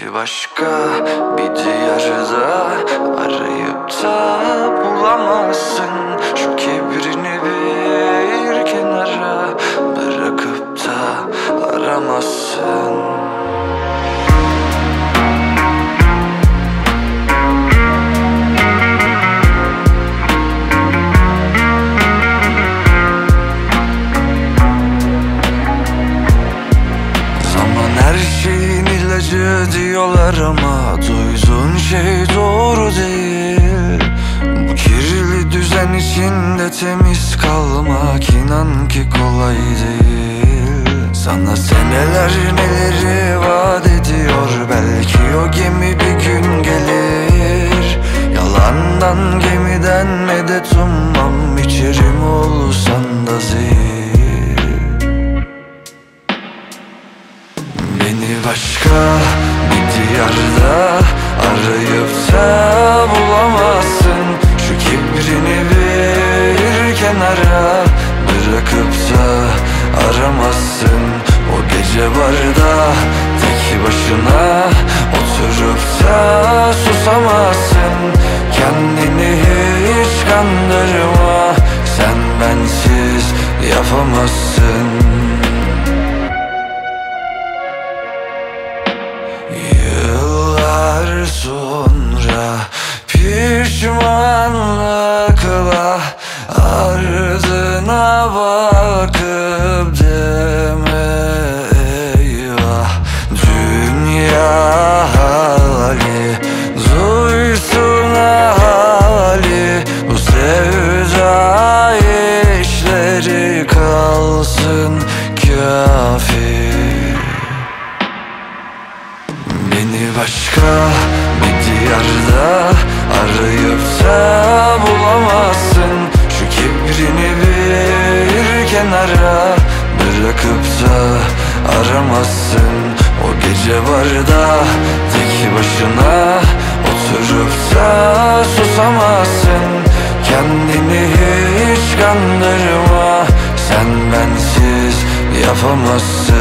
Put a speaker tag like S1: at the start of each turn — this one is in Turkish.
S1: Beni başka bir diyarda arayıp da bulamazsın. Şu kibrini bir kenara bırakıp da aramazsın. Her şeyin ilacı diyorlar ama duyduğun şey doğru değil. Bu kirli düzen içinde temiz kalmak inan ki kolay değil. Sana seneler neleri vaat ediyor, belki o gemi bir gün gelir. Yalandan gemiden medet ummam, içerim olsan da zehir. Beni başka bir diyarda arayıp da bulamazsın. Şu kibrini bir kenara bırakıp da aramazsın. O gece barda tek başına oturup da susamazsın. Kendini hiç kandırma, sen bensiz yapamazsın. Yıllar sonra pişmanlıkla ardına bakıp deme eyvah. Dünya hali duysun hali, bu sevda işleri kalsın kafi. Beni başka bir diyarda arayıp da bulamazsın. Şu kibrini bir kenara bırakıp da aramazsın. O gece barda tek başına oturup da susamazsın. Kendini hiç kandırma, sen bensiz yapamazsın.